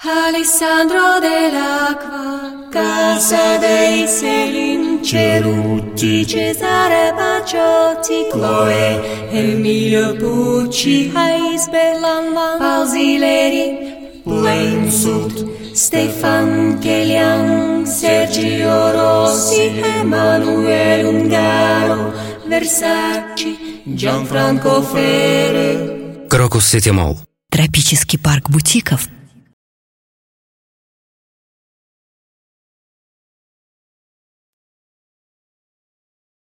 Alessandro dell'Acqua, Casa dei Selin, Cerutti, Cesare Bacciotti, Chloe, Emilio Pucci, Ais Bellanvan, Pausileri, Plain-Sud, Stefan Chelian, Sergio Rossi, Emanuele Ungaro, Versace, Gianfranco Fere. Крокус Сити Молл. Тропический парк бутиков